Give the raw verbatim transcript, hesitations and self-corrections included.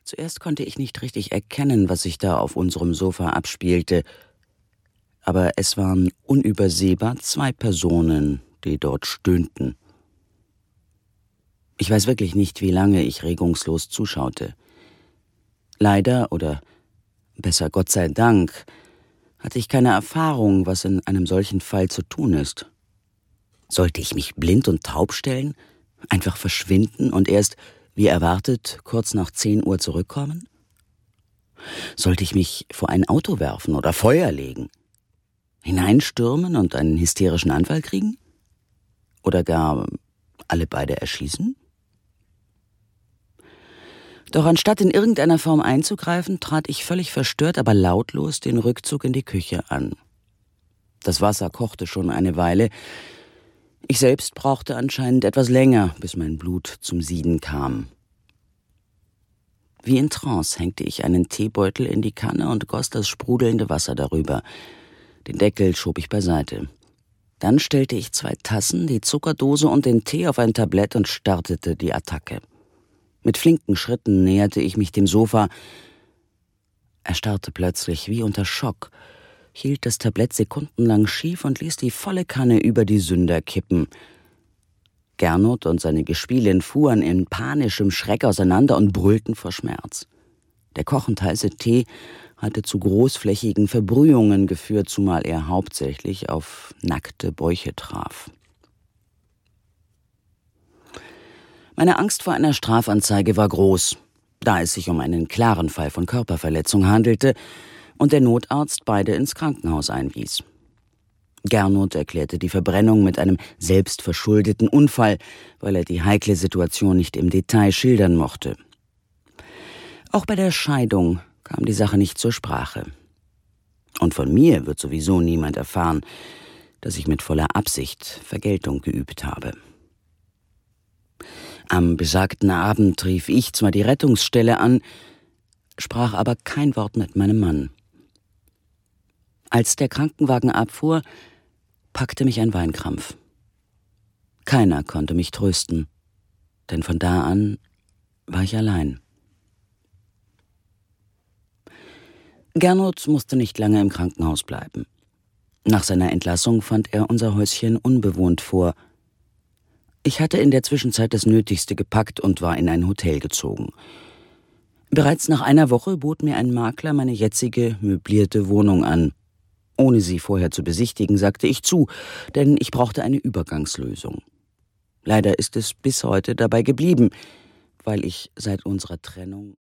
Zuerst konnte ich nicht richtig erkennen, was sich da auf unserem Sofa abspielte, aber es waren unübersehbar zwei Personen, die dort stöhnten. Ich weiß wirklich nicht, wie lange ich regungslos zuschaute. Leider, oder besser Gott sei Dank, hatte ich keine Erfahrung, was in einem solchen Fall zu tun ist. Sollte ich mich blind und taub stellen, einfach verschwinden und erst, wie erwartet, kurz nach zehn Uhr zurückkommen? Sollte ich mich vor ein Auto werfen oder Feuer legen? Hineinstürmen und einen hysterischen Anfall kriegen? Oder gar alle beide erschießen? Doch anstatt in irgendeiner Form einzugreifen, trat ich völlig verstört, aber lautlos den Rückzug in die Küche an. Das Wasser kochte schon eine Weile. Ich selbst brauchte anscheinend etwas länger, bis mein Blut zum Sieden kam. Wie in Trance hängte ich einen Teebeutel in die Kanne und goss das sprudelnde Wasser darüber. Den Deckel schob ich beiseite. Dann stellte ich zwei Tassen, die Zuckerdose und den Tee auf ein Tablett und startete die Attacke. Mit flinken Schritten näherte ich mich dem Sofa. Er starrte plötzlich wie unter Schock, hielt das Tablett sekundenlang schief und ließ die volle Kanne über die Sünder kippen. Gernot und seine Gespielin fuhren in panischem Schreck auseinander und brüllten vor Schmerz. Der kochend heiße Tee hatte zu großflächigen Verbrühungen geführt, zumal er hauptsächlich auf nackte Bäuche traf. Meine Angst vor einer Strafanzeige war groß, da es sich um einen klaren Fall von Körperverletzung handelte und der Notarzt beide ins Krankenhaus einwies. Gernot erklärte die Verbrennung mit einem selbstverschuldeten Unfall, weil er die heikle Situation nicht im Detail schildern mochte. Auch bei der Scheidung kam die Sache nicht zur Sprache. Und von mir wird sowieso niemand erfahren, dass ich mit voller Absicht Vergeltung geübt habe. Am besagten Abend rief ich zwar die Rettungsstelle an, sprach aber kein Wort mit meinem Mann. Als der Krankenwagen abfuhr, packte mich ein Weinkrampf. Keiner konnte mich trösten, denn von da an war ich allein. Gernot musste nicht lange im Krankenhaus bleiben. Nach seiner Entlassung fand er unser Häuschen unbewohnt vor. Ich hatte in der Zwischenzeit das Nötigste gepackt und war in ein Hotel gezogen. Bereits nach einer Woche bot mir ein Makler meine jetzige möblierte Wohnung an. Ohne sie vorher zu besichtigen, sagte ich zu, denn ich brauchte eine Übergangslösung. Leider ist es bis heute dabei geblieben, weil ich seit unserer Trennung